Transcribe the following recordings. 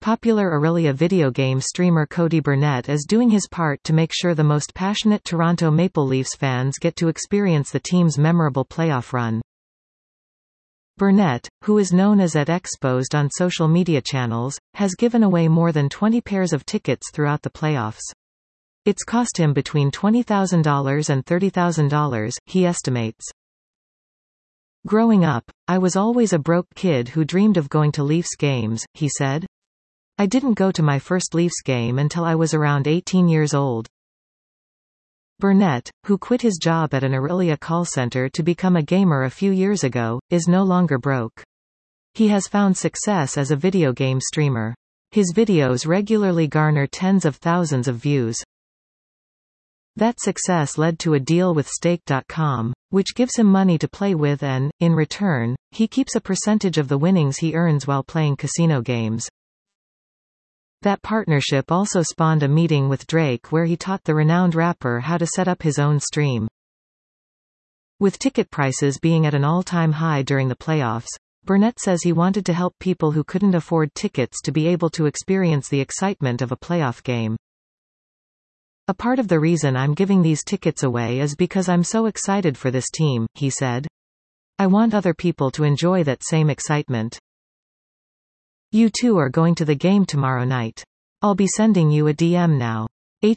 Popular Aurelia video game streamer Cody Burnett is doing his part to make sure the most passionate Toronto Maple Leafs fans get to experience the team's memorable playoff run. Burnett, who is known as @Exposed on social media channels, has given away more than 20 pairs of tickets throughout the playoffs. It's cost him between $20,000 and $30,000, he estimates. "Growing up, I was always a broke kid who dreamed of going to Leafs games," he said. "I didn't go to my first Leafs game until I was around 18 years old." Burnett, who quit his job at an Aurelia call center to become a gamer a few years ago, is no longer broke. He has found success as a video game streamer. His videos regularly garner tens of thousands of views. That success led to a deal with Stake.com, which gives him money to play with and, in return, he keeps a percentage of the winnings he earns while playing casino games. That partnership also spawned a meeting with Drake where he taught the renowned rapper how to set up his own stream. With ticket prices being at an all-time high during the playoffs, Burnett says he wanted to help people who couldn't afford tickets to be able to experience the excitement of a playoff game. "A part of the reason I'm giving these tickets away is because I'm so excited for this team," he said. "I want other people to enjoy that same excitement. You too are going to the game tomorrow night. I'll be sending you a DM now.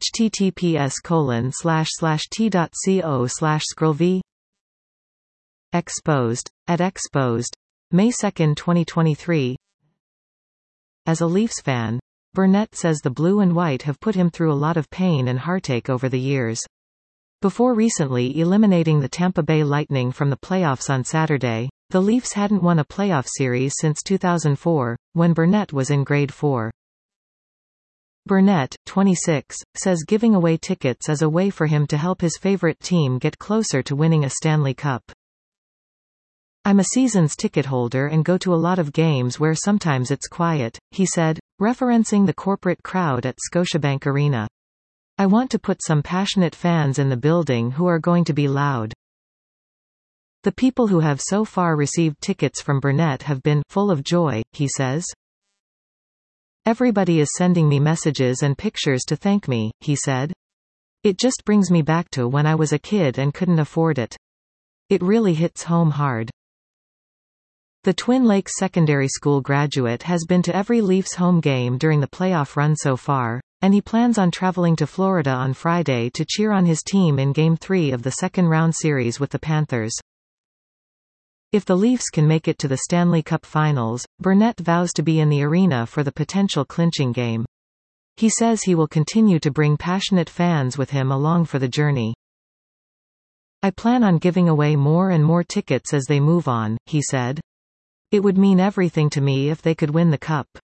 https://t.co/scrollv." Exposed. @Exposed. May 2, 2023. As a Leafs fan, Burnett says the blue and white have put him through a lot of pain and heartache over the years. Before recently eliminating the Tampa Bay Lightning from the playoffs on Saturday, the Leafs hadn't won a playoff series since 2004, when Burnett was in grade 4. Burnett, 26, says giving away tickets is a way for him to help his favorite team get closer to winning a Stanley Cup. "I'm a season's ticket holder and go to a lot of games where sometimes it's quiet," he said, referencing the corporate crowd at Scotiabank Arena. "I want to put some passionate fans in the building who are going to be loud." The people who have so far received tickets from Burnett have been full of joy, he says. "Everybody is sending me messages and pictures to thank me," he said. "It just brings me back to when I was a kid and couldn't afford it. It really hits home hard." The Twin Lakes Secondary School graduate has been to every Leafs home game during the playoff run so far, and he plans on traveling to Florida on Friday to cheer on his team in Game 3 of the second-round series with the Panthers. If the Leafs can make it to the Stanley Cup Finals, Burnett vows to be in the arena for the potential clinching game. He says he will continue to bring passionate fans with him along for the journey. "I plan on giving away more and more tickets as they move on," he said. "It would mean everything to me if they could win the cup.